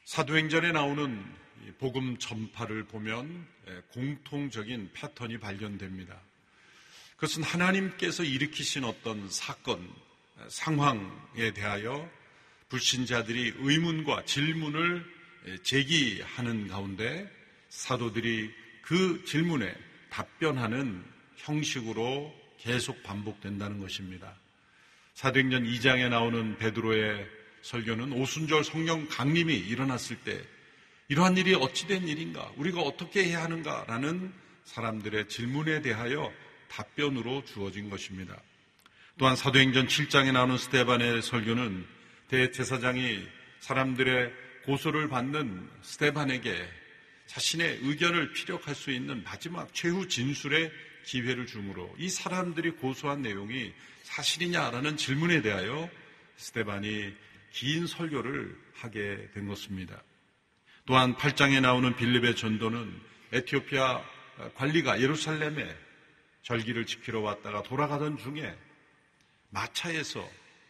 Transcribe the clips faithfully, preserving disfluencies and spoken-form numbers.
사도행전에 나오는 복음 전파를 보면 공통적인 패턴이 발견됩니다. 그것은 하나님께서 일으키신 어떤 사건, 상황에 대하여 불신자들이 의문과 질문을 제기하는 가운데 사도들이 그 질문에 답변하는 형식으로 계속 반복된다는 것입니다. 사도행전 이 장에 나오는 베드로의 설교는 오순절 성령 강림이 일어났을 때 이러한 일이 어찌된 일인가, 우리가 어떻게 해야 하는가라는 사람들의 질문에 대하여 답변으로 주어진 것입니다. 또한 사도행전 칠 장에 나오는 스데반의 설교는 대제사장이 사람들의 고소를 받는 스데반에게 자신의 의견을 피력할 수 있는 마지막 최후 진술의 기회를 주므로 이 사람들이 고소한 내용이 사실이냐라는 질문에 대하여 스데반이 긴 설교를 하게 된 것입니다. 또한 팔 장에 나오는 빌립의 전도는 에티오피아 관리가 예루살렘에 절기를 지키러 왔다가 돌아가던 중에 마차에서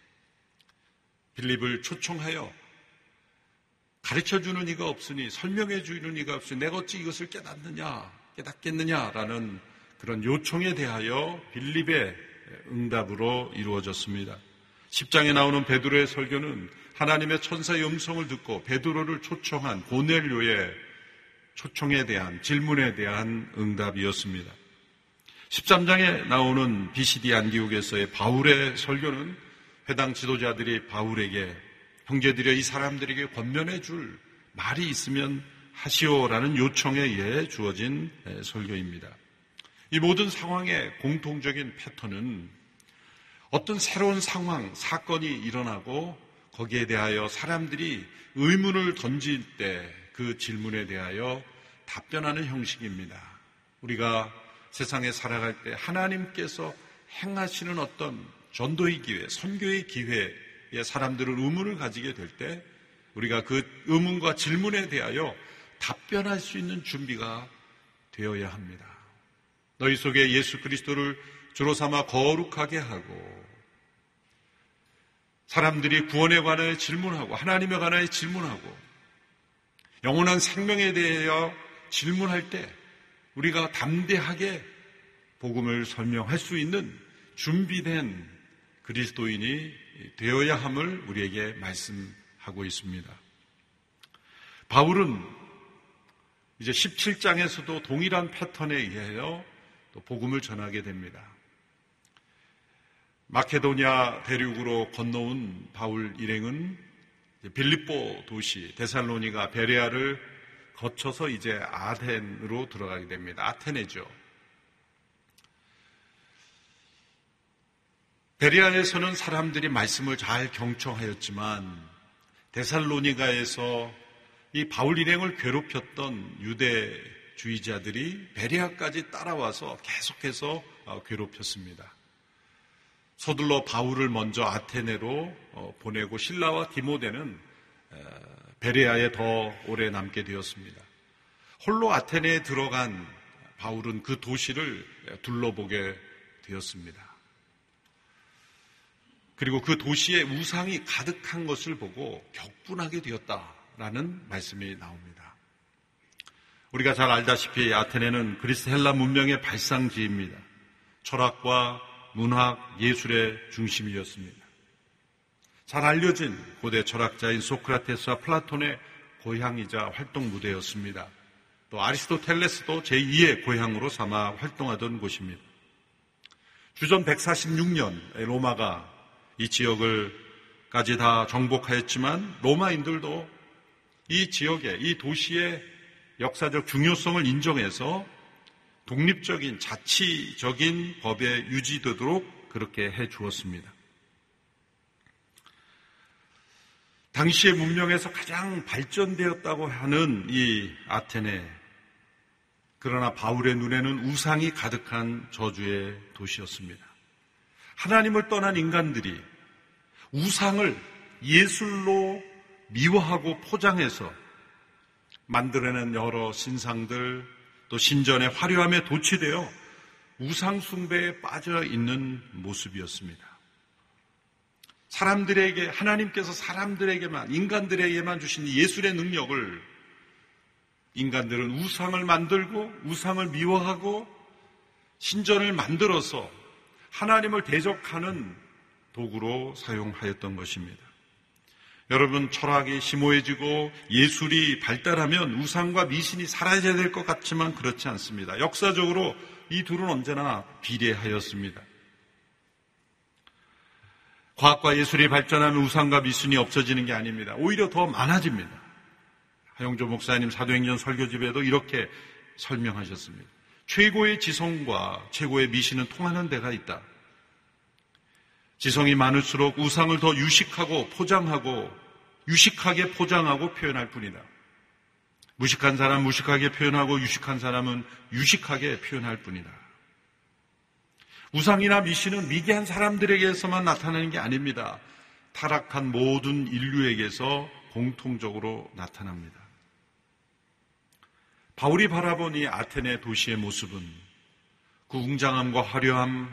빌립을 초청하여 가르쳐주는 이가 없으니, 설명해주는 이가 없으니 내가 어찌 이것을 깨닫느냐, 깨닫겠느냐라는 그런 요청에 대하여 빌립의 응답으로 이루어졌습니다. 십 장에 나오는 베드로의 설교는 하나님의 천사의 음성을 듣고 베드로를 초청한 고넬료의 초청에 대한 질문에 대한 응답이었습니다. 십삼 장에 나오는 비시디 안디옥에서의 바울의 설교는 해당 지도자들이 바울에게 형제들여 이 사람들에게 권면해 줄 말이 있으면 하시오라는 요청에 의해 주어진 설교입니다. 이 모든 상황의 공통적인 패턴은 어떤 새로운 상황, 사건이 일어나고 거기에 대하여 사람들이 의문을 던질 때 그 질문에 대하여 답변하는 형식입니다. 우리가 세상에 살아갈 때 하나님께서 행하시는 어떤 전도의 기회, 선교의 기회에 사람들은 의문을 가지게 될 때 우리가 그 의문과 질문에 대하여 답변할 수 있는 준비가 되어야 합니다. 너희 속에 예수 그리스도를 주로 삼아 거룩하게 하고 사람들이 구원에 관하여 질문하고 하나님에 관하여 질문하고 영원한 생명에 대하여 질문할 때 우리가 담대하게 복음을 설명할 수 있는 준비된 그리스도인이 되어야 함을 우리에게 말씀하고 있습니다. 바울은 이제 십칠 장에서도 동일한 패턴에 의하여 또 복음을 전하게 됩니다. 마케도니아 대륙으로 건너온 바울 일행은 빌립보 도시 데살로니가 베레아를 거쳐서 이제 아덴으로 들어가게 됩니다. 아테네죠. 베레아에서는 사람들이 말씀을 잘 경청하였지만 데살로니가에서 이 바울 일행을 괴롭혔던 유대주의자들이 베레아까지 따라와서 계속해서 괴롭혔습니다. 서둘러 바울을 먼저 아테네로 보내고 실라와 디모데는 베레아에 더 오래 남게 되었습니다. 홀로 아테네에 들어간 바울은 그 도시를 둘러보게 되었습니다. 그리고 그 도시에 우상이 가득한 것을 보고 격분하게 되었다라는 말씀이 나옵니다. 우리가 잘 알다시피 아테네는 그리스 헬라 문명의 발상지입니다. 철학과 문학, 예술의 중심이었습니다. 잘 알려진 고대 철학자인 소크라테스와 플라톤의 고향이자 활동 무대였습니다. 또 아리스토텔레스도 제이의 고향으로 삼아 활동하던 곳입니다. 주전 백사십육 년 로마가 이 지역을까지 다 정복하였지만 로마인들도 이 지역의, 이 도시의 역사적 중요성을 인정해서 독립적인 자치적인 법에 유지되도록 그렇게 해 주었습니다. 당시의 문명에서 가장 발전되었다고 하는 이 아테네, 그러나 바울의 눈에는 우상이 가득한 저주의 도시였습니다. 하나님을 떠난 인간들이 우상을 예술로 미화하고 포장해서 만들어낸 여러 신상들, 또 신전의 화려함에 도취되어 우상 숭배에 빠져 있는 모습이었습니다. 사람들에게, 하나님께서 사람들에게만, 인간들에게만 주신 예술의 능력을 인간들은 우상을 만들고 우상을 미워하고 신전을 만들어서 하나님을 대적하는 도구로 사용하였던 것입니다. 여러분, 철학이 심오해지고 예술이 발달하면 우상과 미신이 사라져야 될 것 같지만 그렇지 않습니다. 역사적으로 이 둘은 언제나 비례하였습니다. 과학과 예술이 발전하면 우상과 미신이 없어지는 게 아닙니다. 오히려 더 많아집니다. 하용조 목사님 사도행전 설교집에도 이렇게 설명하셨습니다. 최고의 지성과 최고의 미신은 통하는 데가 있다. 지성이 많을수록 우상을 더 유식하고 포장하고 유식하게 포장하고 표현할 뿐이다. 무식한 사람 무식하게 표현하고 유식한 사람은 유식하게 표현할 뿐이다. 우상이나 미신은 미개한 사람들에게서만 나타나는 게 아닙니다. 타락한 모든 인류에게서 공통적으로 나타납니다. 바울이 바라본 이 아테네 도시의 모습은 그 웅장함과 화려함,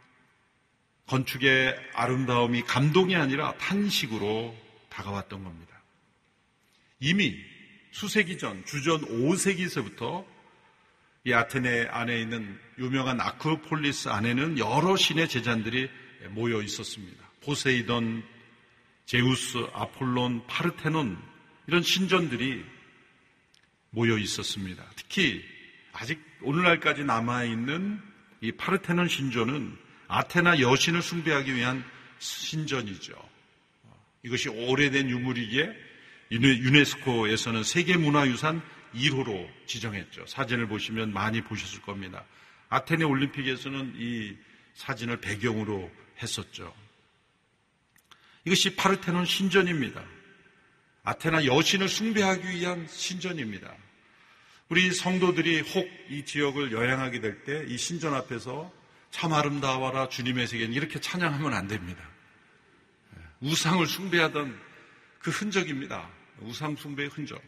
건축의 아름다움이 감동이 아니라 탄식으로 다가왔던 겁니다. 이미 수세기 전, 주전 오 세기서부터 이 아테네 안에 있는 유명한 아크로폴리스 안에는 여러 신의 제잔들이 모여 있었습니다. 포세이돈, 제우스, 아폴론, 파르테논 이런 신전들이 모여 있었습니다. 특히 아직 오늘날까지 남아있는 이 파르테논 신전은 아테나 여신을 숭배하기 위한 신전이죠. 이것이 오래된 유물이기에 유네스코에서는 세계문화유산 일 호로 지정했죠. 사진을 보시면 많이 보셨을 겁니다. 아테네 올림픽에서는 이 사진을 배경으로 했었죠. 이것이 파르테논 신전입니다. 아테나 여신을 숭배하기 위한 신전입니다. 우리 성도들이 혹 이 지역을 여행하게 될 때 이 신전 앞에서 참 아름다워라 주님의 세계는 이렇게 찬양하면 안 됩니다. 우상을 숭배하던 그 흔적입니다. 우상 숭배의 흔적.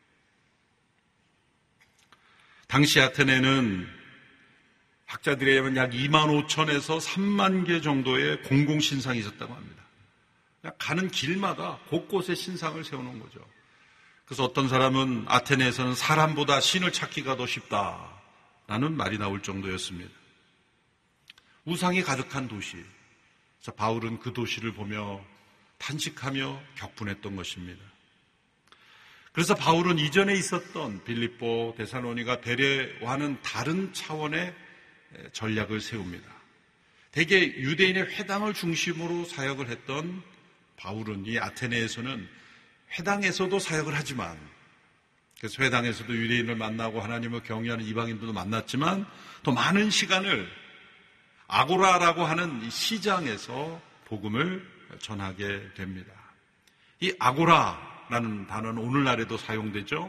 당시 아테네는 학자들에 의하면 약 이만 오천에서 삼만 개 정도의 공공신상이 있었다고 합니다. 가는 길마다 곳곳에 신상을 세워놓은 거죠. 그래서 어떤 사람은 아테네에서는 사람보다 신을 찾기가 더 쉽다라는 말이 나올 정도였습니다. 우상이 가득한 도시. 그래서 바울은 그 도시를 보며 탄식하며 격분했던 것입니다. 그래서 바울은 이전에 있었던 빌립보, 데살로니가, 베레와는 다른 차원의 전략을 세웁니다. 대개 유대인의 회당을 중심으로 사역을 했던 바울은 이 아테네에서는 회당에서도 사역을 하지만, 그래서 회당에서도 유대인을 만나고 하나님을 경외하는 이방인들도 만났지만 더 많은 시간을 아고라라고 하는 이 시장에서 복음을 전하게 됩니다. 이 아고라라는 단어는 오늘날에도 사용되죠.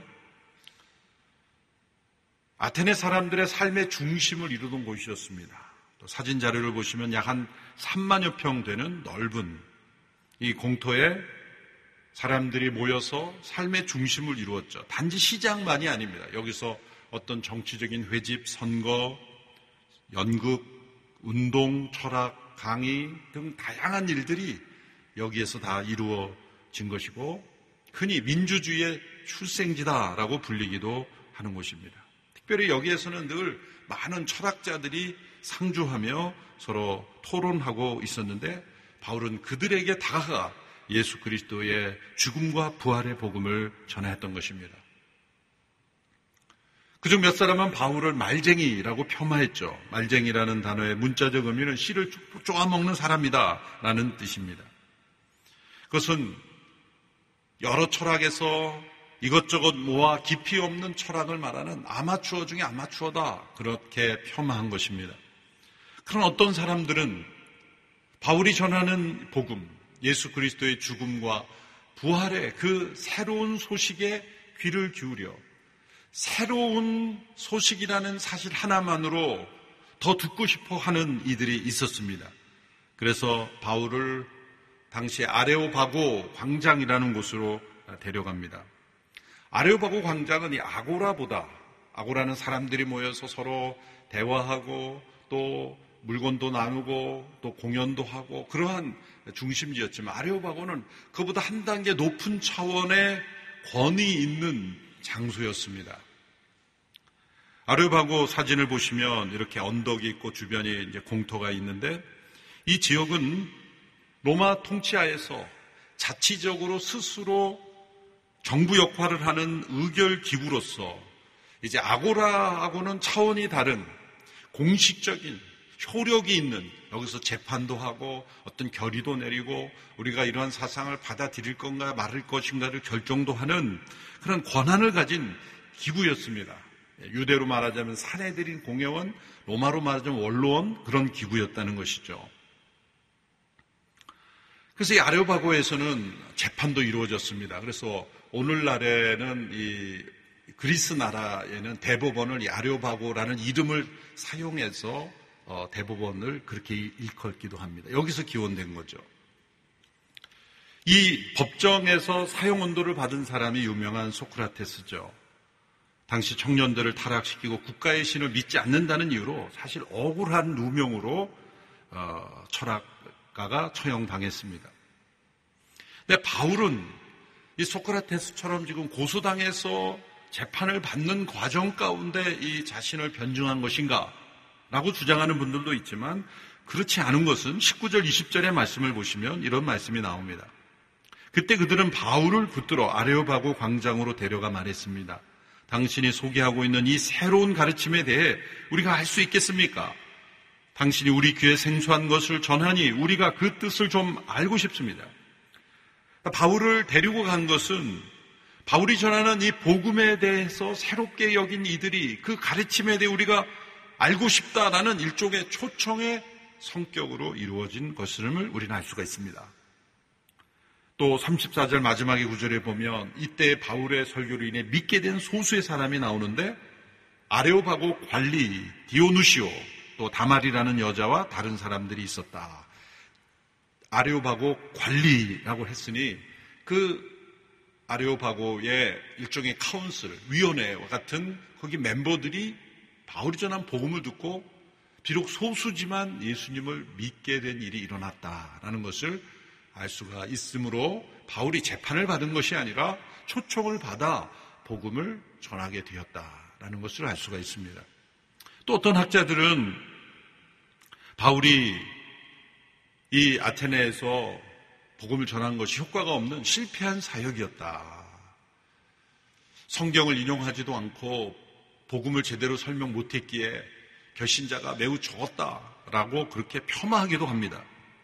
아테네 사람들의 삶의 중심을 이루던 곳이었습니다. 또 사진 자료를 보시면 약 한 삼만여 평 되는 넓은 이 공터에 사람들이 모여서 삶의 중심을 이루었죠. 단지 시장만이 아닙니다. 여기서 어떤 정치적인 회집, 선거, 연극, 운동, 철학, 강의 등 다양한 일들이 여기에서 다 이루어진 것이고 흔히 민주주의의 출생지다라고 불리기도 하는 곳입니다. 특별히 여기에서는 늘 많은 철학자들이 상주하며 서로 토론하고 있었는데 바울은 그들에게 다가가 예수 그리스도의 죽음과 부활의 복음을 전했던 것입니다. 그중 몇 사람은 바울을 말쟁이라고 폄하했죠. 말쟁이라는 단어의 문자적 의미는 씨를 쪼아먹는 사람이다 라는 뜻입니다. 그것은 여러 철학에서 이것저것 모아 깊이 없는 철학을 말하는 아마추어 중에 아마추어다 그렇게 폄하한 것입니다. 그런 어떤 사람들은 바울이 전하는 복음, 예수 그리스도의 죽음과 부활의 그 새로운 소식에 귀를 기울여 새로운 소식이라는 사실 하나만으로 더 듣고 싶어 하는 이들이 있었습니다. 그래서 바울을 당시 아레오바고 광장이라는 곳으로 데려갑니다. 아레오바고 광장은 이 아고라보다, 아고라는 사람들이 모여서 서로 대화하고 또 물건도 나누고 또 공연도 하고 그러한 중심지였지만 아레오파고는 그보다 한 단계 높은 차원의 권위 있는 장소였습니다. 아레오파고 사진을 보시면 이렇게 언덕이 있고 주변에 이제 공터가 있는데 이 지역은 로마 통치하에서 자치적으로 스스로 정부 역할을 하는 의결 기구로서 이제 아고라하고는 차원이 다른 공식적인 효력이 있는 여기서 재판도 하고 어떤 결의도 내리고 우리가 이러한 사상을 받아들일 건가 말할 것인가를 결정도 하는 그런 권한을 가진 기구였습니다. 유대로 말하자면 사내들인 공회원, 로마로 말하자면 원로원 그런 기구였다는 것이죠. 그래서 이 아레오파고에서는 재판도 이루어졌습니다. 그래서 오늘날에는 이 그리스 나라에는 대법원을 이 아레오파고라는 이름을 사용해서 어, 대법원을 그렇게 일컫기도 합니다. 여기서 기원된 거죠. 이 법정에서 사형 언도를 받은 사람이 유명한 소크라테스죠. 당시 청년들을 타락시키고 국가의 신을 믿지 않는다는 이유로 사실 억울한 누명으로 어, 철학가가 처형당했습니다. 근데 바울은 이 소크라테스처럼 지금 고소당해서 재판을 받는 과정 가운데 이 자신을 변증한 것인가? 라고 주장하는 분들도 있지만 그렇지 않은 것은 십구 절 이십 절의 말씀을 보시면 이런 말씀이 나옵니다. 그때 그들은 바울을 붙들어 아레오파고 광장으로 데려가 말했습니다. 당신이 소개하고 있는 이 새로운 가르침에 대해 우리가 알 수 있겠습니까? 당신이 우리 귀에 생소한 것을 전하니 우리가 그 뜻을 좀 알고 싶습니다. 바울을 데리고 간 것은 바울이 전하는 이 복음에 대해서 새롭게 여긴 이들이 그 가르침에 대해 우리가 알고 싶다라는 일종의 초청의 성격으로 이루어진 것임을 우리는 알 수가 있습니다. 또 삼십사 절 마지막의 구절에 보면 이때 바울의 설교로 인해 믿게 된 소수의 사람이 나오는데 아레오파고 관리 디오누시오 또 다말이라는 여자와 다른 사람들이 있었다. 아레오파고 관리라고 했으니 그 아레오파고의 일종의 카운슬, 위원회와 같은 거기 멤버들이 바울이 전한 복음을 듣고 비록 소수지만 예수님을 믿게 된 일이 일어났다라는 것을 알 수가 있으므로 바울이 재판을 받은 것이 아니라 초청을 받아 복음을 전하게 되었다라는 것을 알 수가 있습니다. 또 어떤 학자들은 바울이 이 아테네에서 복음을 전한 것이 효과가 없는 실패한 사역이었다. 성경을 인용하지도 않고 복음을 제대로 설명 못했기에 결신자가 매우 적었다라고 그렇게 폄하하기도 합니다.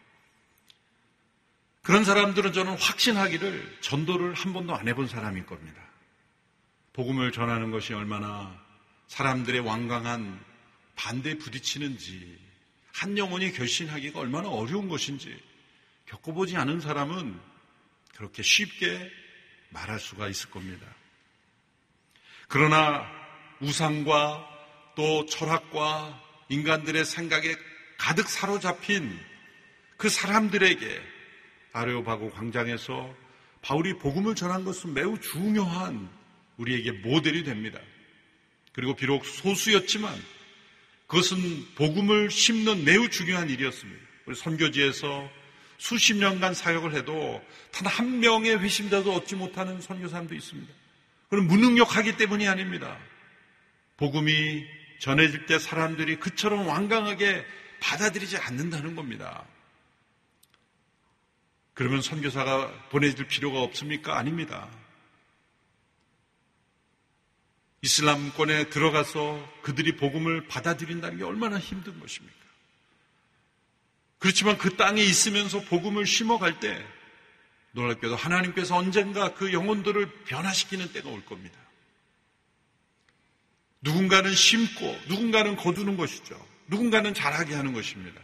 그런 사람들은 저는 확신하기를 전도를 한 번도 안 해본 사람일 겁니다. 복음을 전하는 것이 얼마나 사람들의 완강한 반대에 부딪히는지, 한 영혼이 결신하기가 얼마나 어려운 것인지 겪어보지 않은 사람은 그렇게 쉽게 말할 수가 있을 겁니다. 그러나 우상과 또 철학과 인간들의 생각에 가득 사로잡힌 그 사람들에게 아레오파고 광장에서 바울이 복음을 전한 것은 매우 중요한 우리에게 모델이 됩니다. 그리고 비록 소수였지만 그것은 복음을 심는 매우 중요한 일이었습니다. 우리 선교지에서 수십 년간 사역을 해도 단 한 명의 회심자도 얻지 못하는 선교사람도 있습니다. 그건 무능력하기 때문이 아닙니다. 복음이 전해질 때 사람들이 그처럼 완강하게 받아들이지 않는다는 겁니다. 그러면 선교사가 보내줄 필요가 없습니까? 아닙니다. 이슬람권에 들어가서 그들이 복음을 받아들인다는 게 얼마나 힘든 것입니까? 그렇지만 그 땅에 있으면서 복음을 심어갈 때 놀랍게도 하나님께서 언젠가 그 영혼들을 변화시키는 때가 올 겁니다. 누군가는 심고 누군가는 거두는 것이죠. 누군가는 자라게 하는 것입니다.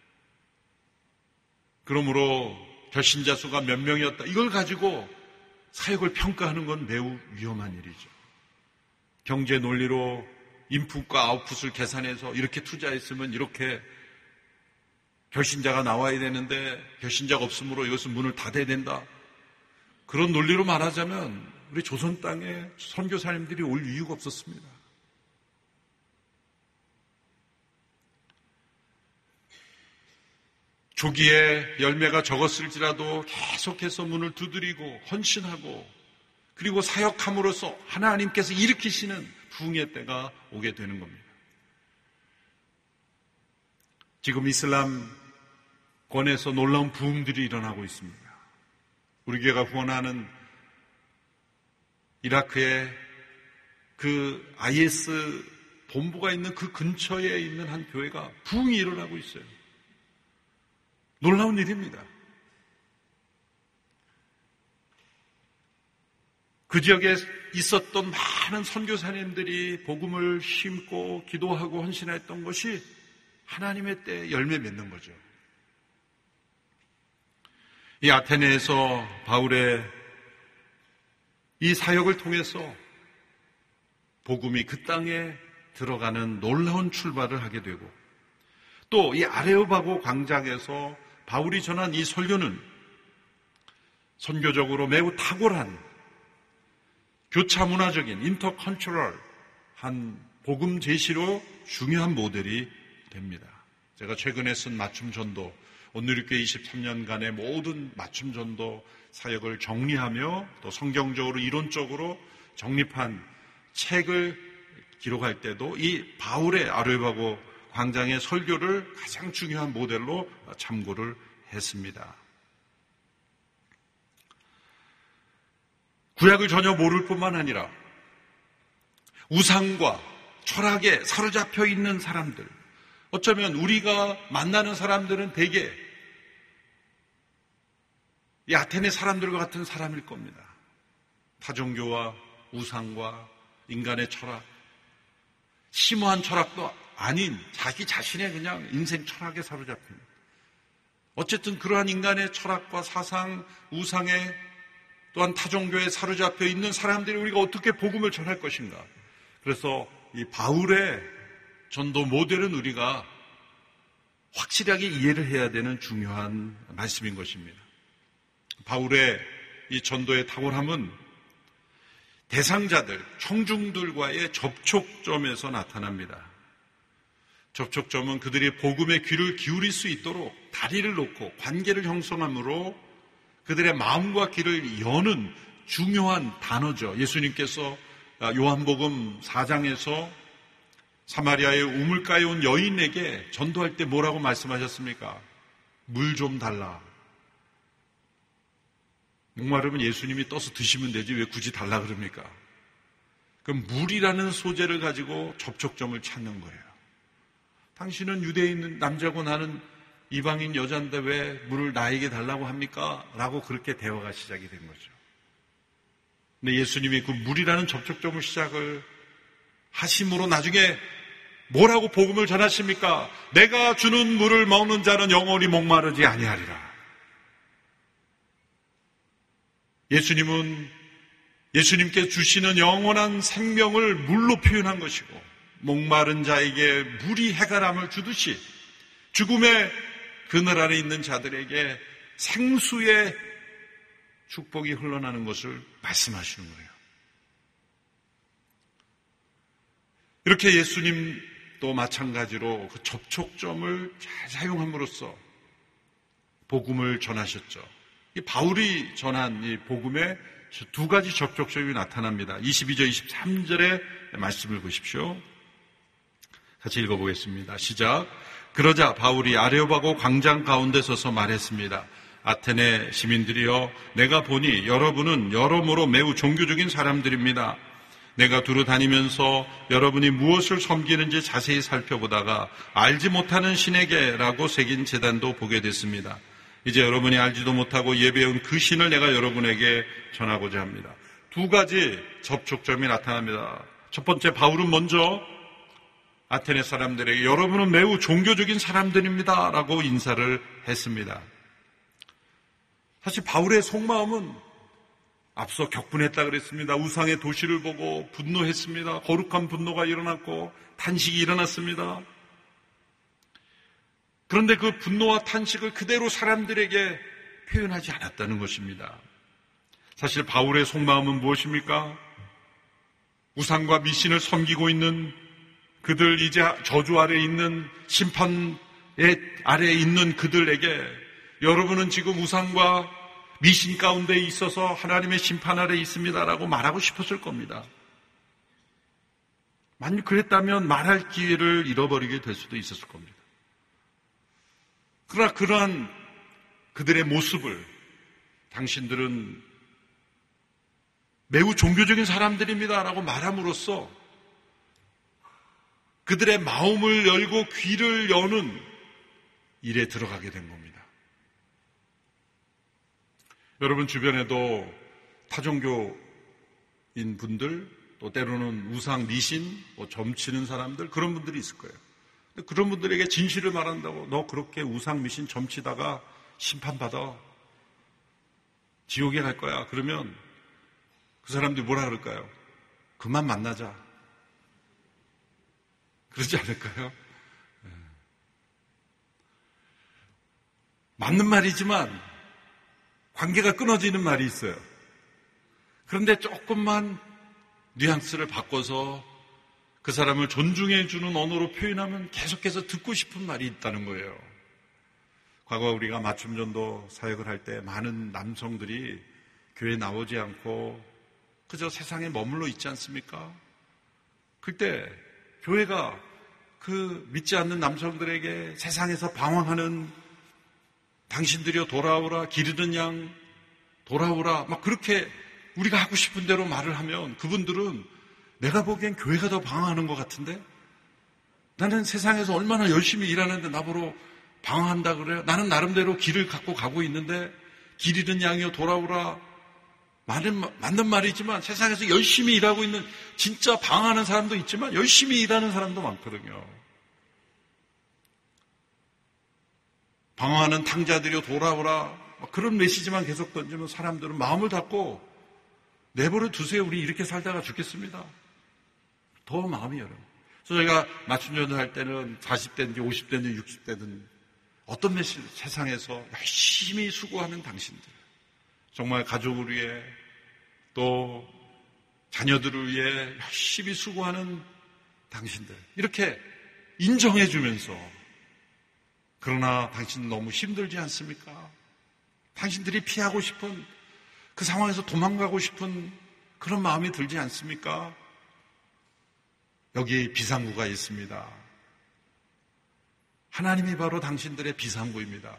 그러므로 결신자 수가 몇 명이었다. 이걸 가지고 사역을 평가하는 건 매우 위험한 일이죠. 경제 논리로 인풋과 아웃풋을 계산해서 이렇게 투자했으면 이렇게 결신자가 나와야 되는데 결신자가 없으므로 이것은 문을 닫아야 된다. 그런 논리로 말하자면 우리 조선 땅에 선교사님들이 올 이유가 없었습니다. 조기에 열매가 적었을지라도 계속해서 문을 두드리고 헌신하고 그리고 사역함으로써 하나님께서 일으키시는 부흥의 때가 오게 되는 겁니다. 지금 이슬람권에서 놀라운 부흥들이 일어나고 있습니다. 우리 교회가 후원하는 이라크의 그 아이에스 본부가 있는 그 근처에 있는 한 교회가 부흥이 일어나고 있어요. 놀라운 일입니다. 그 지역에 있었던 많은 선교사님들이 복음을 심고 기도하고 헌신했던 것이 하나님의 때에 열매 맺는 거죠. 이 아테네에서 바울의 이 사역을 통해서 복음이 그 땅에 들어가는 놀라운 출발을 하게 되고 또 이 아레오바고 광장에서 바울이 전한 이 설교는 선교적으로 매우 탁월한 교차 문화적인 인터컨트럴한 복음 제시로 중요한 모델이 됩니다. 제가 최근에 쓴 맞춤 전도, 온누리교회 이십삼 년간의 모든 맞춤 전도 사역을 정리하며 또 성경적으로 이론적으로 정립한 책을 기록할 때도 이 바울의 아레오바고 광장의 설교를 가장 중요한 모델로 참고를 했습니다. 구약을 전혀 모를 뿐만 아니라 우상과 철학에 사로잡혀 있는 사람들, 어쩌면 우리가 만나는 사람들은 대개 이 아테네 사람들과 같은 사람일 겁니다. 타종교와 우상과 인간의 철학, 심오한 철학도 아닌 자기 자신의 그냥 인생 철학에 사로잡힌, 어쨌든 그러한 인간의 철학과 사상, 우상에 또한 타종교에 사로잡혀 있는 사람들이 우리가 어떻게 복음을 전할 것인가. 그래서 이 바울의 전도 모델은 우리가 확실하게 이해를 해야 되는 중요한 말씀인 것입니다. 바울의 이 전도의 탁월함은 대상자들, 청중들과의 접촉점에서 나타납니다. 접촉점은 그들이 복음의 귀를 기울일 수 있도록 다리를 놓고 관계를 형성함으로 그들의 마음과 귀를 여는 중요한 단어죠. 예수님께서 요한복음 사 장에서 사마리아의 우물가에 온 여인에게 전도할 때 뭐라고 말씀하셨습니까? 물 좀 달라. 목마르면 예수님이 떠서 드시면 되지 왜 굳이 달라 그럽니까? 그럼 물이라는 소재를 가지고 접촉점을 찾는 거예요. 당신은 유대인 남자고 나는 이방인 여자인데 왜 물을 나에게 달라고 합니까? 라고 그렇게 대화가 시작이 된 거죠. 근데 예수님이 그 물이라는 접촉점을 시작을 하심으로 나중에 뭐라고 복음을 전하십니까? 내가 주는 물을 먹는 자는 영원히 목마르지 아니하리라. 예수님은 예수님께 주시는 영원한 생명을 물로 표현한 것이고 목마른 자에게 물이 해가람을 주듯이 죽음의 그늘 아래 있는 자들에게 생수의 축복이 흘러나는 것을 말씀하시는 거예요. 이렇게 예수님도 마찬가지로 그 접촉점을 잘 사용함으로써 복음을 전하셨죠. 이 바울이 전한 이 복음에 두 가지 접촉점이 나타납니다. 이십이 절, 이십삼 절의 말씀을 보십시오. 같이 읽어보겠습니다. 시작. 그러자 바울이 아레오바고 광장 가운데 서서 말했습니다. 아테네 시민들이여, 내가 보니 여러분은 여러모로 매우 종교적인 사람들입니다. 내가 두루 다니면서 여러분이 무엇을 섬기는지 자세히 살펴보다가 알지 못하는 신에게라고 새긴 제단도 보게 됐습니다. 이제 여러분이 알지도 못하고 예배해온 그 신을 내가 여러분에게 전하고자 합니다. 두 가지 접촉점이 나타납니다. 첫 번째, 바울은 먼저 아테네 사람들에게 여러분은 매우 종교적인 사람들입니다 라고 인사를 했습니다. 사실 바울의 속마음은 앞서 격분했다 그랬습니다. 우상의 도시를 보고 분노했습니다. 거룩한 분노가 일어났고 탄식이 일어났습니다. 그런데 그 분노와 탄식을 그대로 사람들에게 표현하지 않았다는 것입니다. 사실 바울의 속마음은 무엇입니까? 우상과 미신을 섬기고 있는 그들, 이제 저주 아래 있는 심판 아래에 있는 그들에게 여러분은 지금 우상과 미신 가운데 있어서 하나님의 심판 아래 있습니다라고 말하고 싶었을 겁니다. 만약 그랬다면 말할 기회를 잃어버리게 될 수도 있었을 겁니다. 그러나 그러한 그들의 모습을 당신들은 매우 종교적인 사람들입니다라고 말함으로써 그들의 마음을 열고 귀를 여는 일에 들어가게 된 겁니다. 여러분 주변에도 타종교인 분들, 또 때로는 우상, 미신, 뭐 점치는 사람들, 그런 분들이 있을 거예요. 그런 분들에게 진실을 말한다고 너 그렇게 우상, 미신, 점치다가 심판받아 지옥에 갈 거야. 그러면 그 사람들이 뭐라 그럴까요? 그만 만나자. 그러지 않을까요? 맞는 말이지만 관계가 끊어지는 말이 있어요. 그런데 조금만 뉘앙스를 바꿔서 그 사람을 존중해주는 언어로 표현하면 계속해서 듣고 싶은 말이 있다는 거예요. 과거 우리가 맞춤전도 사역을 할 때 많은 남성들이 교회에 나오지 않고 그저 세상에 머물러 있지 않습니까? 그때 교회가 그 믿지 않는 남성들에게 세상에서 방황하는 당신들이여 돌아오라, 기르는 양 돌아오라, 막 그렇게 우리가 하고 싶은 대로 말을 하면 그분들은 내가 보기엔 교회가 더 방황하는 것 같은데? 나는 세상에서 얼마나 열심히 일하는데 나보러 방황한다 그래요? 나는 나름대로 길을 갖고 가고 있는데 길 잃은 양이여 돌아오라. 맞는, 맞는 말이지만 세상에서 열심히 일하고 있는 진짜 방황하는 사람도 있지만 열심히 일하는 사람도 많거든요. 방황하는 탕자들이여 돌아오라. 그런 메시지만 계속 던지면 사람들은 마음을 닫고 내버려 두세요. 우리 이렇게 살다가 죽겠습니다. 더 마음이 열어요. 그래서 저희가 맞춤전도 할 때는 사십 대든지 오십 대든지 육십 대든 어떤 메시지, 세상에서 열심히 수고하는 당신들, 정말 가족을 위해 또 자녀들을 위해 열심히 수고하는 당신들, 이렇게 인정해 주면서 그러나 당신 너무 힘들지 않습니까? 당신들이 피하고 싶은 그 상황에서 도망가고 싶은 그런 마음이 들지 않습니까? 여기 비상구가 있습니다. 하나님이 바로 당신들의 비상구입니다.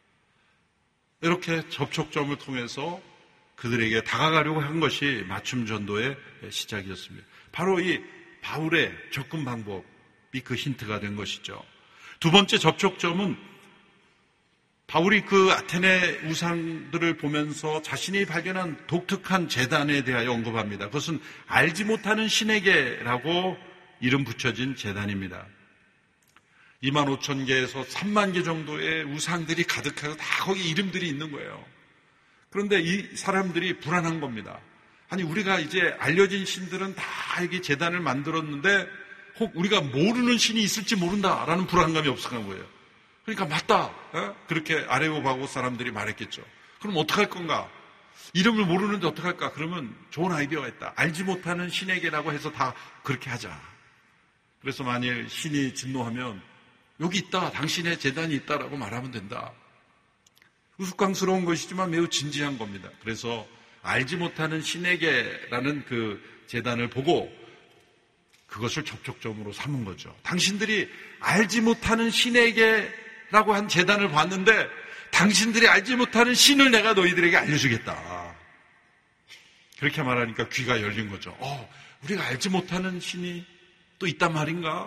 이렇게 접촉점을 통해서 그들에게 다가가려고 한 것이 맞춤 전도의 시작이었습니다. 바로 이 바울의 접근 방법이 그 힌트가 된 것이죠. 두 번째 접촉점은 바울이 그 아테네 우상들을 보면서 자신이 발견한 독특한 제단에 대하여 언급합니다. 그것은 알지 못하는 신에게라고 이름 붙여진 제단입니다. 이만 오천 개에서 삼만 개 정도의 우상들이 가득해서 다 거기 이름들이 있는 거예요. 그런데 이 사람들이 불안한 겁니다. 아니 우리가 이제 알려진 신들은 다 여기 제단을 만들었는데 혹 우리가 모르는 신이 있을지 모른다라는 불안감이 없어간 거예요. 그러니까 맞다. 에? 그렇게 아레오바고 사람들이 말했겠죠. 그럼 어떡할 건가? 이름을 모르는데 어떡할까? 그러면 좋은 아이디어가 있다. 알지 못하는 신에게라고 해서 다 그렇게 하자. 그래서 만일 신이 진노하면 여기 있다. 당신의 제단이 있다라고 말하면 된다. 우스꽝스러운 것이지만 매우 진지한 겁니다. 그래서 알지 못하는 신에게라는 그 제단을 보고 그것을 접촉점으로 삼은 거죠. 당신들이 알지 못하는 신에게라고 한 제단을 봤는데 당신들이 알지 못하는 신을 내가 너희들에게 알려주겠다. 그렇게 말하니까 귀가 열린 거죠. 어, 우리가 알지 못하는 신이 또 있단 말인가?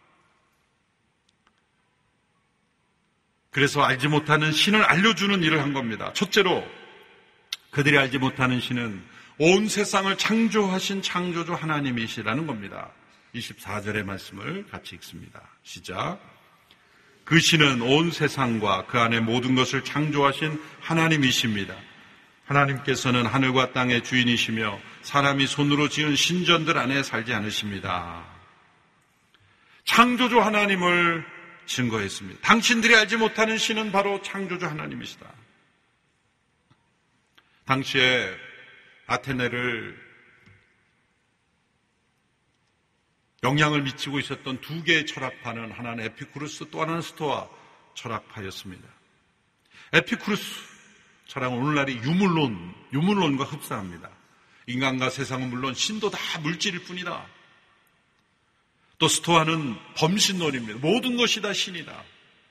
그래서 알지 못하는 신을 알려주는 일을 한 겁니다. 첫째로 그들이 알지 못하는 신은 온 세상을 창조하신 창조주 하나님이시라는 겁니다. 이십사 절의 말씀을 같이 읽습니다. 시작. 그 신은 온 세상과 그 안에 모든 것을 창조하신 하나님이십니다. 하나님께서는 하늘과 땅의 주인이시며 사람이 손으로 지은 신전들 안에 살지 않으십니다. 창조주 하나님을 증거했습니다. 당신들이 알지 못하는 신은 바로 창조주 하나님이시다. 당시에 아테네를 영향을 미치고 있었던 두 개의 철학파는 하나는 에피쿠르스 또 하나는 스토아, 철학하였습니다. 에피쿠루스 철학은 오늘날의 유물론, 유물론과 흡사합니다. 인간과 세상은 물론 신도 다 물질일 뿐이다. 또 스토아는 범신론입니다. 모든 것이 다 신이다.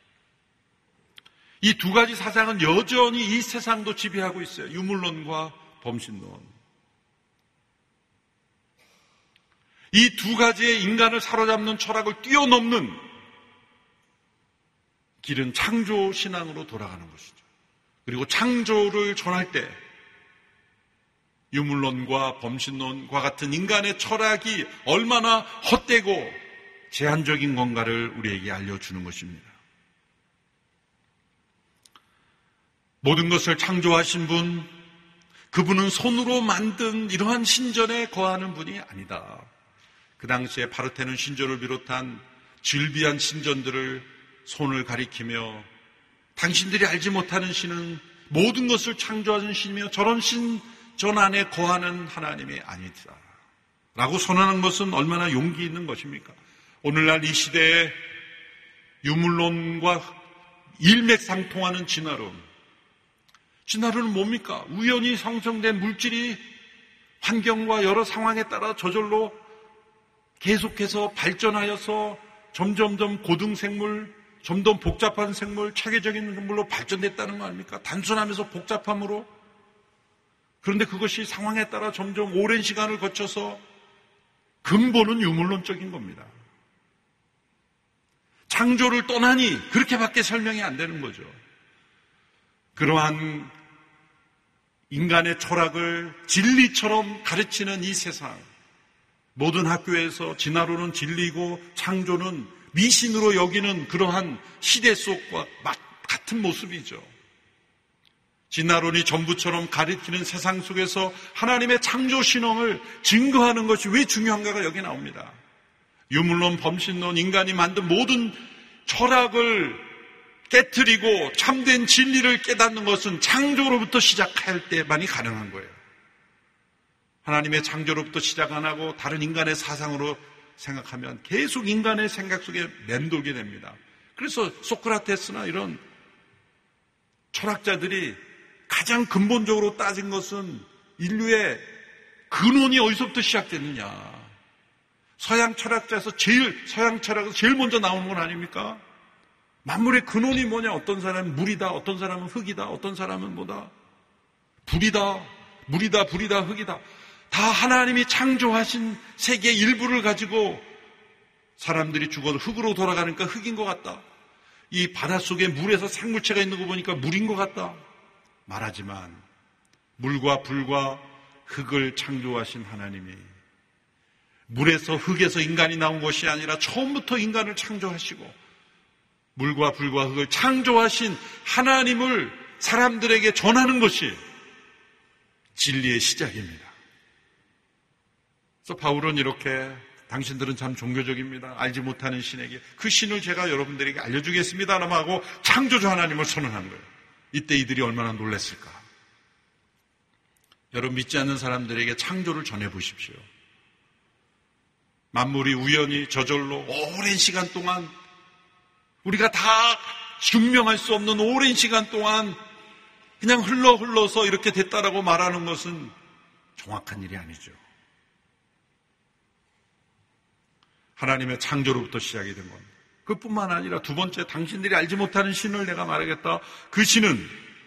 이 두 가지 사상은 여전히 이 세상도 지배하고 있어요. 유물론과 범신론. 이 두 가지의 인간을 사로잡는 철학을 뛰어넘는 길은 창조 신앙으로 돌아가는 것이죠. 그리고 창조를 전할 때 유물론과 범신론과 같은 인간의 철학이 얼마나 헛되고 제한적인 건가를 우리에게 알려주는 것입니다. 모든 것을 창조하신 분, 그분은 손으로 만든 이러한 신전에 거하는 분이 아니다. 그 당시에 파르테논 신전을 비롯한 즐비한 신전들을 손을 가리키며 당신들이 알지 못하는 신은 모든 것을 창조하신 신이며 저런 신전 안에 거하는 하나님이 아니다. 라고 선언한 것은 얼마나 용기 있는 것입니까? 오늘날 이 시대에 유물론과 일맥상통하는 진화론. 진화론은 뭡니까? 우연히 형성된 물질이 환경과 여러 상황에 따라 저절로 계속해서 발전하여서 점점점 고등생물, 점점 복잡한 생물, 체계적인 생물로 발전됐다는 거 아닙니까? 단순하면서 복잡함으로. 그런데 그것이 상황에 따라 점점 오랜 시간을 거쳐서 근본은 유물론적인 겁니다. 창조를 떠나니 그렇게밖에 설명이 안 되는 거죠. 그러한 인간의 철학을 진리처럼 가르치는 이 세상, 모든 학교에서 진화론은 진리고 창조는 미신으로 여기는 그러한 시대 속과 같은 모습이죠. 진화론이 전부처럼 가르치는 세상 속에서 하나님의 창조 신앙을 증거하는 것이 왜 중요한가가 여기 나옵니다. 유물론, 범신론, 인간이 만든 모든 철학을 깨트리고 참된 진리를 깨닫는 것은 창조로부터 시작할 때만이 가능한 거예요. 하나님의 창조로부터 시작 안 하고 다른 인간의 사상으로 생각하면 계속 인간의 생각 속에 맴돌게 됩니다. 그래서 소크라테스나 이런 철학자들이 가장 근본적으로 따진 것은 인류의 근원이 어디서부터 시작됐느냐. 서양 철학자에서 제일, 서양 철학에서 제일 먼저 나오는 건 아닙니까? 만물의 근원이 뭐냐? 어떤 사람은 물이다, 어떤 사람은 흙이다, 어떤 사람은 뭐다? 불이다, 물이다, 불이다, 흙이다. 다 하나님이 창조하신 세계의 일부를 가지고 사람들이 죽어도 흙으로 돌아가니까 흙인 것 같다. 이 바닷속에 물에서 생물체가 있는 거 보니까 물인 것 같다. 말하지만 물과 불과 흙을 창조하신 하나님이 물에서 흙에서 인간이 나온 것이 아니라 처음부터 인간을 창조하시고 물과 불과 흙을 창조하신 하나님을 사람들에게 전하는 것이 진리의 시작입니다. 그래서 바울은 이렇게 당신들은 참 종교적입니다. 알지 못하는 신에게 그 신을 제가 여러분들에게 알려주겠습니다라고 하고 창조주 하나님을 선언한 거예요. 이때 이들이 얼마나 놀랐을까. 여러분 믿지 않는 사람들에게 창조를 전해보십시오. 만물이 우연히 저절로 오랜 시간 동안 우리가 다 증명할 수 없는 오랜 시간 동안 그냥 흘러 흘러서 이렇게 됐다라고 말하는 것은 정확한 일이 아니죠. 하나님의 창조로부터 시작이 된 겁니다. 그뿐만 아니라 두 번째, 당신들이 알지 못하는 신을 내가 말하겠다. 그 신은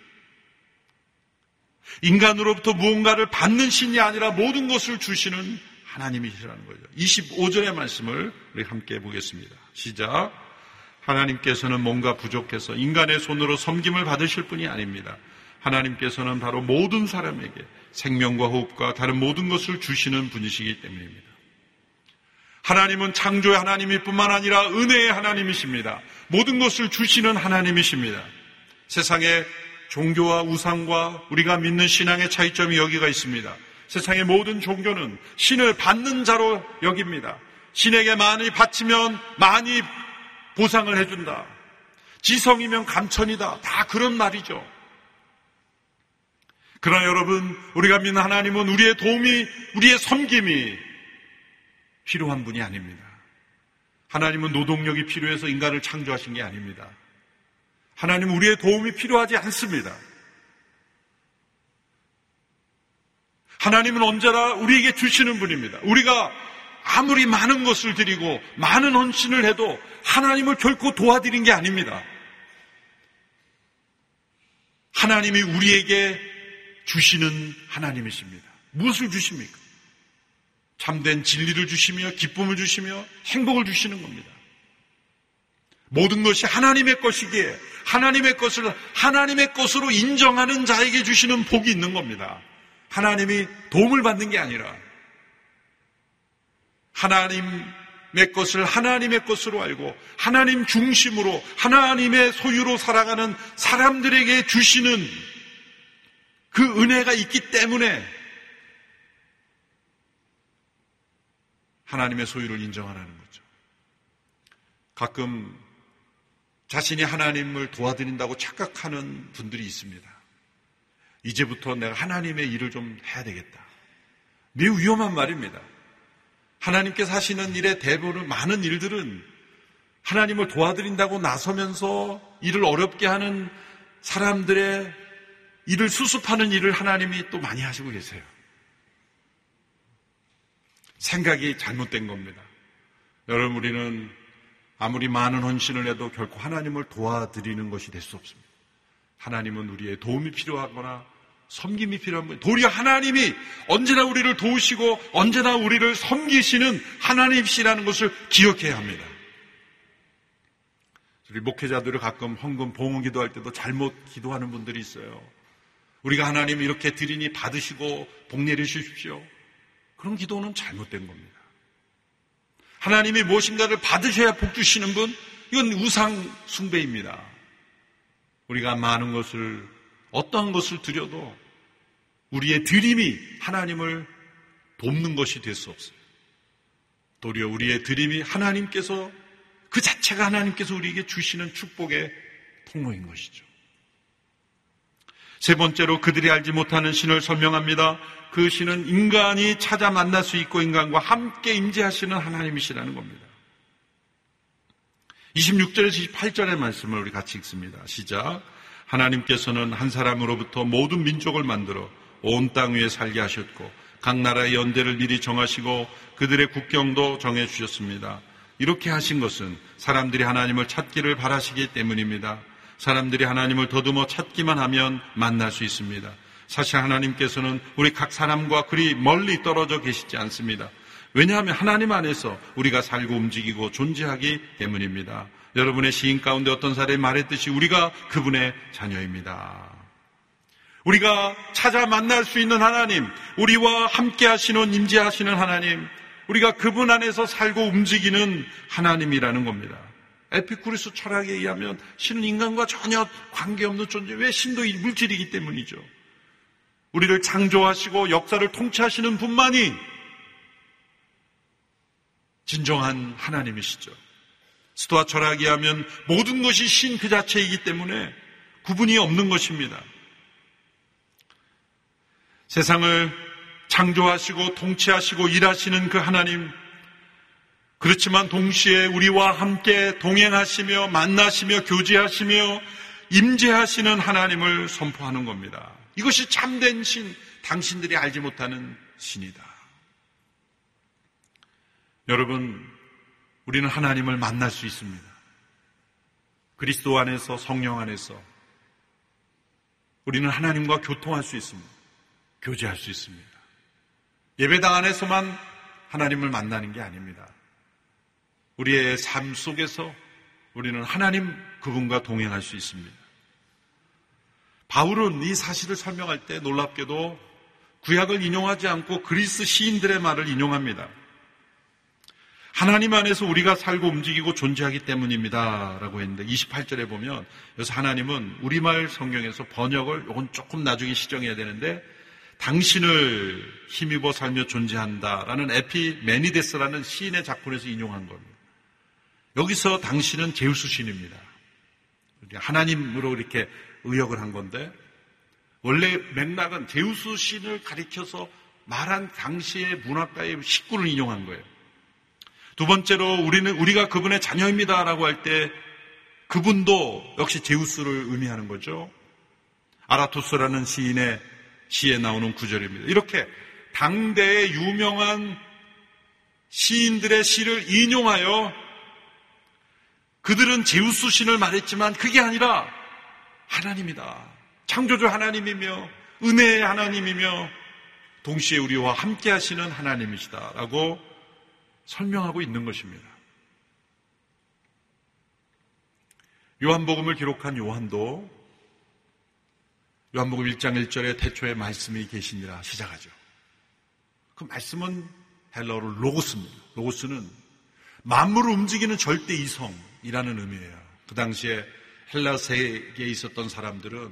인간으로부터 무언가를 받는 신이 아니라 모든 것을 주시는 하나님이시라는 거죠. 이십오 절의 말씀을 우리 함께 보겠습니다. 시작. 하나님께서는 뭔가 부족해서 인간의 손으로 섬김을 받으실 분이 아닙니다. 하나님께서는 바로 모든 사람에게 생명과 호흡과 다른 모든 것을 주시는 분이시기 때문입니다. 하나님은 창조의 하나님일 뿐만 아니라 은혜의 하나님이십니다. 모든 것을 주시는 하나님이십니다. 세상의 종교와 우상과 우리가 믿는 신앙의 차이점이 여기가 있습니다. 세상의 모든 종교는 신을 받는 자로 여깁니다. 신에게 많이 바치면 많이 보상을 해준다. 지성이면 감천이다. 다 그런 말이죠. 그러나 여러분, 우리가 믿는 하나님은 우리의 도움이, 우리의 섬김이 필요한 분이 아닙니다. 하나님은 노동력이 필요해서 인간을 창조하신 게 아닙니다. 하나님은 우리의 도움이 필요하지 않습니다. 하나님은 언제나 우리에게 주시는 분입니다. 우리가 아무리 많은 것을 드리고 많은 헌신을 해도 하나님을 결코 도와드린 게 아닙니다. 하나님이 우리에게 주시는 하나님이십니다. 무엇을 주십니까? 참된 진리를 주시며 기쁨을 주시며 행복을 주시는 겁니다. 모든 것이 하나님의 것이기에 하나님의 것을 하나님의 것으로 인정하는 자에게 주시는 복이 있는 겁니다. 하나님이 도움을 받는 게 아니라 하나님의 것을 하나님의 것으로 알고 하나님 중심으로 하나님의 소유로 살아가는 사람들에게 주시는 그 은혜가 있기 때문에 하나님의 소유를 인정하라는 거죠. 가끔 자신이 하나님을 도와드린다고 착각하는 분들이 있습니다. 이제부터 내가 하나님의 일을 좀 해야 되겠다. 매우 위험한 말입니다. 하나님께서 하시는 일의 대부분 많은 일들은 하나님을 도와드린다고 나서면서 일을 어렵게 하는 사람들의 일을 수습하는 일을 하나님이 또 많이 하시고 계세요. 생각이 잘못된 겁니다. 여러분, 우리는 아무리 많은 헌신을 해도 결코 하나님을 도와드리는 것이 될 수 없습니다. 하나님은 우리의 도움이 필요하거나 섬김이 필요한 분, 도리어 하나님이 언제나 우리를 도우시고 언제나 우리를 섬기시는 하나님이시라는 것을 기억해야 합니다. 우리 목회자들을 가끔 헌금 봉헌 기도할 때도 잘못 기도하는 분들이 있어요. 우리가 하나님 이렇게 드리니 받으시고 복 내리십시오. 그런 기도는 잘못된 겁니다. 하나님이 무엇인가를 받으셔야 복 주시는 분, 이건 우상 숭배입니다. 우리가 많은 것을 어떠한 것을 드려도 우리의 드림이 하나님을 돕는 것이 될 수 없어요. 도리어 우리의 드림이 하나님께서 그 자체가 하나님께서 우리에게 주시는 축복의 통로인 것이죠. 세 번째로 그들이 알지 못하는 신을 설명합니다. 그 신은 인간이 찾아 만날 수 있고 인간과 함께 임재하시는 하나님이시라는 겁니다. 이십육 절에서 이십팔 절의 말씀을 우리 같이 읽습니다. 시작. 하나님께서는 한 사람으로부터 모든 민족을 만들어 온 땅 위에 살게 하셨고 각 나라의 연대를 미리 정하시고 그들의 국경도 정해주셨습니다. 이렇게 하신 것은 사람들이 하나님을 찾기를 바라시기 때문입니다. 사람들이 하나님을 더듬어 찾기만 하면 만날 수 있습니다. 사실 하나님께서는 우리 각 사람과 그리 멀리 떨어져 계시지 않습니다. 왜냐하면 하나님 안에서 우리가 살고 움직이고 존재하기 때문입니다. 여러분의 시인 가운데 어떤 사람이 말했듯이 우리가 그분의 자녀입니다. 우리가 찾아 만날 수 있는 하나님, 우리와 함께 하시는 임재하시는 하나님, 우리가 그분 안에서 살고 움직이는 하나님이라는 겁니다. 에피쿠리스 철학에 의하면 신은 인간과 전혀 관계없는 존재, 왜 신도 물질이기 때문이죠. 우리를 창조하시고 역사를 통치하시는 분만이 진정한 하나님이시죠. 스토아 철학에 의하면 모든 것이 신 그 자체이기 때문에 구분이 없는 것입니다. 세상을 창조하시고 통치하시고 일하시는 그 하나님, 그렇지만 동시에 우리와 함께 동행하시며 만나시며 교제하시며 임재하시는 하나님을 선포하는 겁니다. 이것이 참된 신, 당신들이 알지 못하는 신이다. 여러분, 우리는 하나님을 만날 수 있습니다. 그리스도 안에서, 성령 안에서 우리는 하나님과 교통할 수 있습니다. 교제할 수 있습니다. 예배당 안에서만 하나님을 만나는 게 아닙니다. 우리의 삶 속에서 우리는 하나님 그분과 동행할 수 있습니다. 바울은 이 사실을 설명할 때 놀랍게도 구약을 인용하지 않고 그리스 시인들의 말을 인용합니다. 하나님 안에서 우리가 살고 움직이고 존재하기 때문입니다 라고 했는데 이십팔 절에 보면 여기서 하나님은 우리말 성경에서 번역을 이건 조금 나중에 시정해야 되는데 당신을 힘입어 살며 존재한다라는 에피메니데스라는 시인의 작품에서 인용한 겁니다. 여기서 당신은 제우스 신입니다. 하나님으로 이렇게 의역을 한 건데 원래 맥락은 제우스 신을 가리켜서 말한 당시의 문학가의 식구를 인용한 거예요. 두 번째로 우리는 우리가 그분의 자녀입니다라고 할 때 그분도 역시 제우스를 의미하는 거죠. 아라토스라는 시인의 시에 나오는 구절입니다. 이렇게 당대의 유명한 시인들의 시를 인용하여 그들은 제우스 신을 말했지만 그게 아니라 하나님이다. 창조주 하나님이며 은혜의 하나님이며 동시에 우리와 함께 하시는 하나님이시다 라고 설명하고 있는 것입니다. 요한복음을 기록한 요한도 요한복음 일 장 일 절에 태초에 말씀이 계시니라 시작하죠. 그 말씀은 헬라어로 로고스입니다. 로고스는 만물을 움직이는 절대 이성이라는 의미예요. 그 당시에 헬라 세계에 있었던 사람들은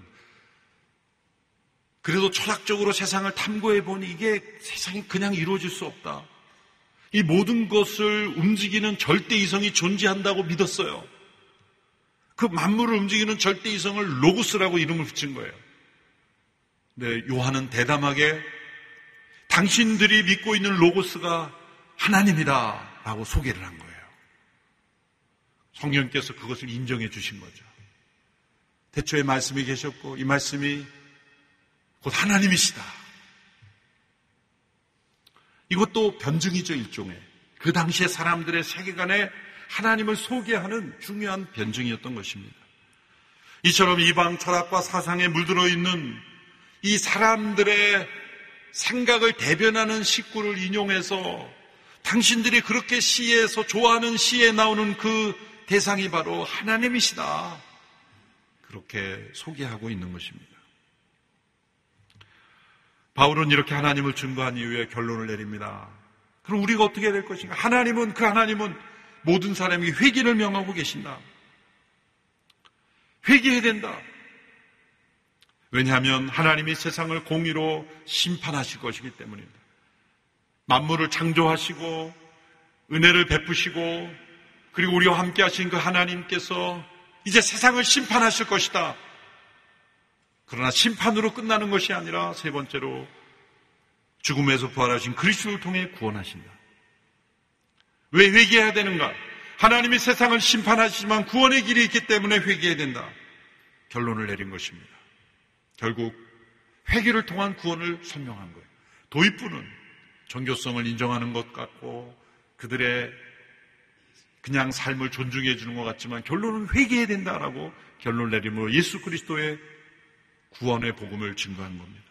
그래도 철학적으로 세상을 탐구해 보니 이게 세상이 그냥 이루어질 수 없다. 이 모든 것을 움직이는 절대 이성이 존재한다고 믿었어요. 그 만물을 움직이는 절대 이성을 로고스라고 이름을 붙인 거예요. 네, 요한은 대담하게 당신들이 믿고 있는 로고스가 하나님이다 라고 소개를 한 거예요. 성령께서 그것을 인정해 주신 거죠. 태초에 말씀이 계셨고 이 말씀이 곧 하나님이시다. 이것도 변증이죠, 일종의. 그 당시의 사람들의 세계관에 하나님을 소개하는 중요한 변증이었던 것입니다. 이처럼 이방 철학과 사상에 물들어 있는 이 사람들의 생각을 대변하는 식구를 인용해서 당신들이 그렇게 시에서 좋아하는 시에 나오는 그 대상이 바로 하나님이시다. 그렇게 소개하고 있는 것입니다. 바울은 이렇게 하나님을 증거한 이후에 결론을 내립니다. 그럼 우리가 어떻게 해야 될 것인가? 하나님은, 그 하나님은 모든 사람이 회개를 명하고 계신다. 회개해야 된다. 왜냐하면 하나님이 세상을 공의로 심판하실 것이기 때문입니다. 만물을 창조하시고 은혜를 베푸시고 그리고 우리와 함께 하신 그 하나님께서 이제 세상을 심판하실 것이다. 그러나 심판으로 끝나는 것이 아니라 세 번째로 죽음에서 부활하신 그리스도를 통해 구원하신다. 왜 회개해야 되는가? 하나님이 세상을 심판하시지만 구원의 길이 있기 때문에 회개해야 된다. 결론을 내린 것입니다. 결국 회개를 통한 구원을 설명한 거예요. 도입부는 종교성을 인정하는 것 같고 그들의 그냥 삶을 존중해 주는 것 같지만 결론은 회개해야 된다라고 결론을 내림으로 예수 그리스도의 구원의 복음을 증거한 겁니다.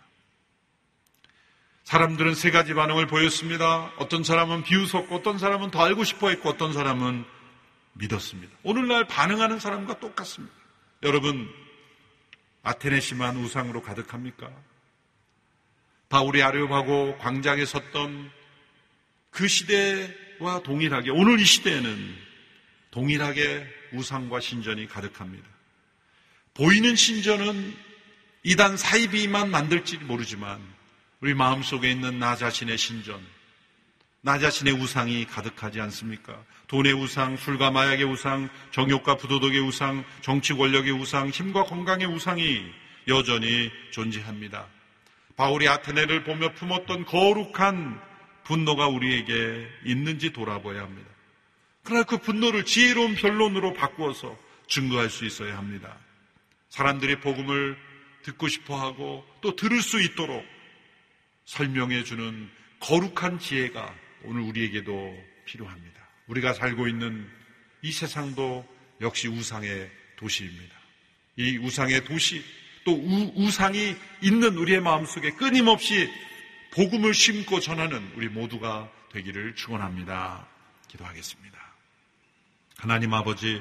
사람들은 세 가지 반응을 보였습니다. 어떤 사람은 비웃었고 어떤 사람은 더 알고 싶어 했고 어떤 사람은 믿었습니다. 오늘날 반응하는 사람과 똑같습니다. 여러분, 아테네 심한 우상으로 가득합니까? 바울이 아레오파고 광장에 섰던 그 시대와 동일하게 오늘 이 시대에는 동일하게 우상과 신전이 가득합니다. 보이는 신전은 이단 사이비만 만들지 모르지만 우리 마음속에 있는 나 자신의 신전, 나 자신의 우상이 가득하지 않습니까? 돈의 우상, 술과 마약의 우상, 정욕과 부도덕의 우상, 정치 권력의 우상, 힘과 건강의 우상이 여전히 존재합니다. 바울이 아테네를 보며 품었던 거룩한 분노가 우리에게 있는지 돌아봐야 합니다. 그러나 그 분노를 지혜로운 변론으로 바꾸어서 증거할 수 있어야 합니다. 사람들이 복음을 듣고 싶어하고 또 들을 수 있도록 설명해 주는 거룩한 지혜가 오늘 우리에게도 필요합니다. 우리가 살고 있는 이 세상도 역시 우상의 도시입니다. 이 우상의 도시, 또 우, 우상이 있는 우리의 마음속에 끊임없이 복음을 심고 전하는 우리 모두가 되기를 축원합니다. 기도하겠습니다. 하나님 아버지,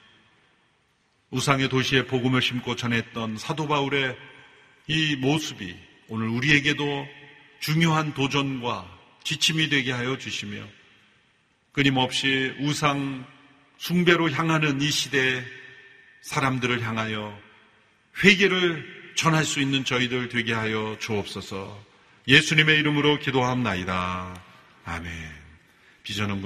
우상의 도시에 복음을 심고 전했던 사도 바울의 이 모습이 오늘 우리에게도 중요한 도전과 지침이 되게 하여 주시며 끊임없이 우상 숭배로 향하는 이 시대의 사람들을 향하여 회개를 전할 수 있는 저희들 되게 하여 주옵소서. 예수님의 이름으로 기도합나이다. 아멘. 비전은